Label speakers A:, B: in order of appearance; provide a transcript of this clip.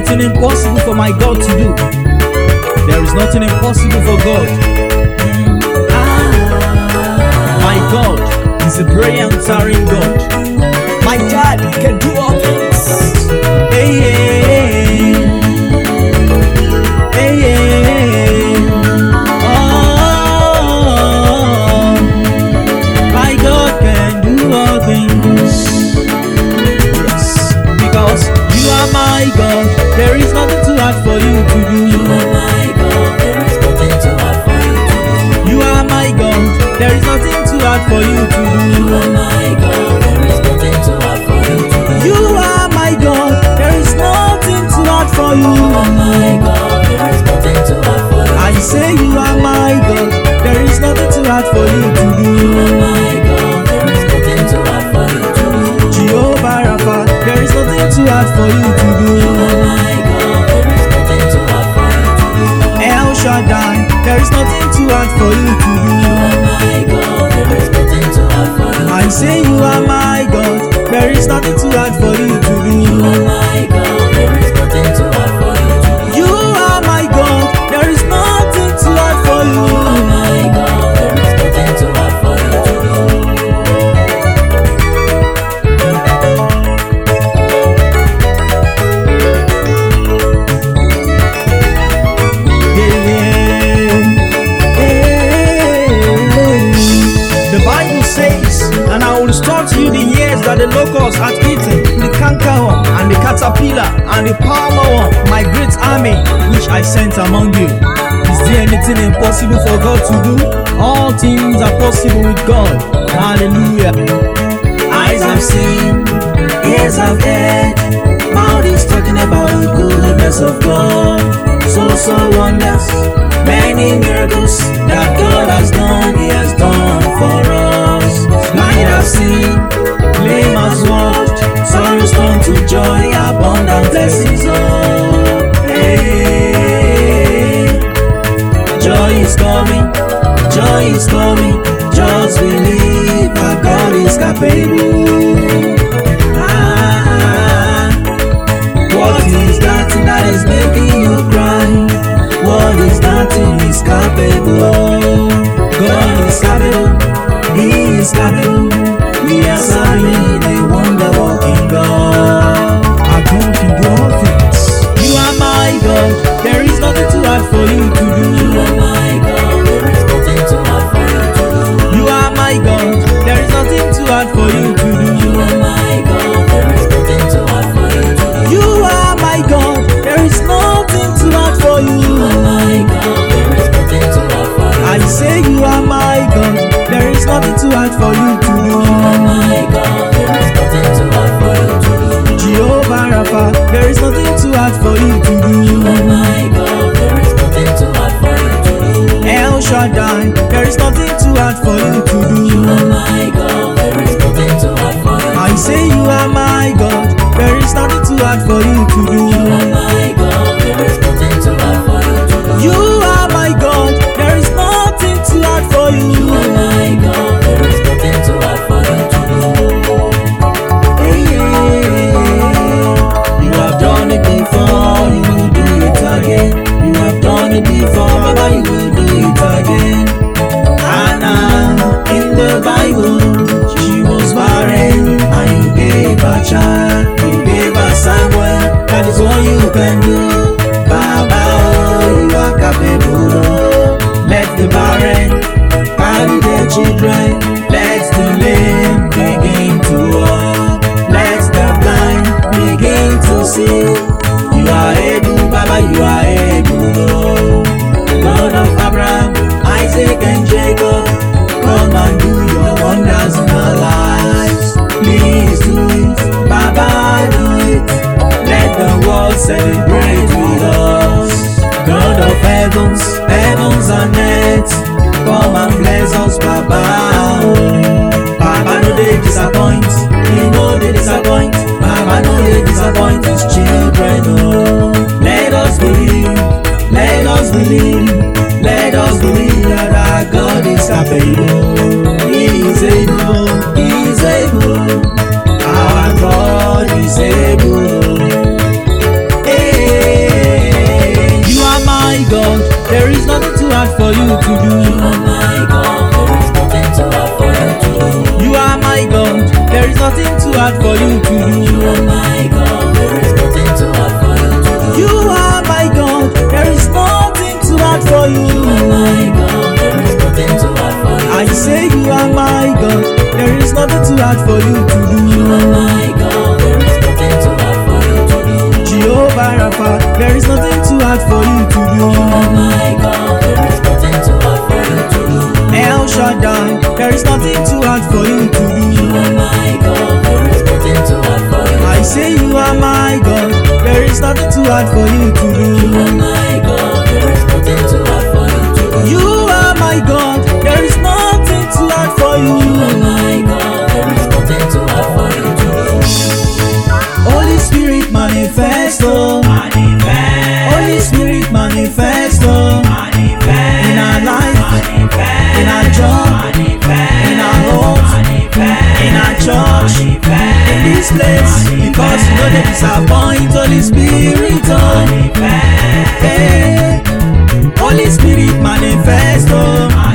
A: nothing impossible for my God to do. There is nothing impossible for God. My God is a prayer answering God. My God can do all things. Hey, hey, hey, hey. Oh, my God can do all things. Yes, because you are my God. There is nothing too hard for you to do.
B: You are my God, there is nothing too hard for you to do.
A: You are my God. There is nothing too hard for you to do.
B: You are my God, there is nothing too hard for you to do.
A: You are my God. There is nothing too hard for you.
B: You are my God, there is nothing too hard for you.
A: I say you are my God. There is nothing too hard for you to do.
B: You are my God, there is nothing too hard for you to do.
A: Jehovah Rapha, there is nothing too hard for you to do.
B: You are my God, there is nothing too hard for you to do.
A: El Shaddai, there is nothing too hard for you to do.
B: You are my God, there is nothing too hard for you.
A: I say you are my God. There is nothing too hard for you to do.
B: You are my God, there is nothing too hard for you to do.
A: You are my God. There is nothing too hard for you.
B: You are my God, there is nothing too hard for you to do.
A: The Bible says, and I will restore to you the years that the locust hath eaten, the cankerworm, and the caterpillar, and the palmerworm, my great army, which I sent among you. Is there anything impossible for God to do? All things are possible with God. Hallelujah.
B: Eyes have seen, ears have heard, mouth is talking about the goodness of God. So wonders, many miracles that God has done, He has done for us. Blind have seen, lame has walked, sorrows turn to joy, abundant blessings. Oh, hey, joy is coming, joy is coming. Just believe that God is capable. What is that is making you cry? What is that is capable? God is capable, He is capable. We are serving a wonder working God.
A: Our God can do all things. You are my God. There is nothing too hard for you to do.
B: You are my God, there is nothing too hard for you to do.
A: You are my God. There is nothing too hard for you to do.
B: You are my God, there is nothing too hard for you to do.
A: You are my God. There is nothing too hard for you.
B: You are my God, there is nothing too hard for you.
A: I say you are my God. There is nothing too hard for you to do.
B: You are my God, there is nothing too hard for you to do.
A: Jehovah Rapha, there is nothing too hard for you to do.
B: You are my God, there is nothing too hard for you to do.
A: El Shaddai, there is nothing too hard for you to do.
B: You are my God, there is nothing too hard for you.
A: I say you are my God. There is nothing too hard for you to do.
B: You are my God, there is nothing too hard for you to do.
A: You are my God. There is nothing too hard for you.
B: You are my God, there is nothing too hard for you to do.
A: Hey,
B: You have done it before, you will do it again. You have done it before, Baba, you will do it again. Anna, in the Bible, she was barren, and you gave her child. You gave her Samuel, that is what you can do. Baba, oh, you are capable. Oh. Let the barren carry their children. Let the lame begin to walk. Let the blind begin to see. You are able, Baba, you are able. Oh. God of Abraham, Isaac and Jacob, come and do your wonders in our lives. Please do it, Baba, do it. Let the world celebrate with us. God of heavens, heavens and earth, come and bless us, Baba. Baba, no they disappoint, you know they disappoint. Baba, no they disappoint his children. Oh, let us believe, let us believe, let us believe that our God is capable. He is able, He is able. Our God is able. Hey.
A: hard for you to
B: You
A: do.
B: are my God, there is nothing too hard for you to do.
A: Jehovah Rapha, there is nothing too hard for you to do.
B: You are my God, there is nothing too hard for you to do.
A: El Shaddai, there is nothing too hard for you to do.
B: You are my God, there is nothing too hard for you to do.
A: I say you are my God, there is nothing too hard for you to
B: You
A: do.
B: are my God, there is nothing too hard for you to do.
A: You are my God, there is nothing too hard for
B: You are
A: you.
B: my God, there is nothing too hard for you to do.
A: Holy Spirit manifest, oh. Holy Spirit manifest, oh. In our life, in our job, in our homes, in our church, in this place, because you know they disappoint Holy Spirit, oh. Hey. Holy Spirit manifest, oh.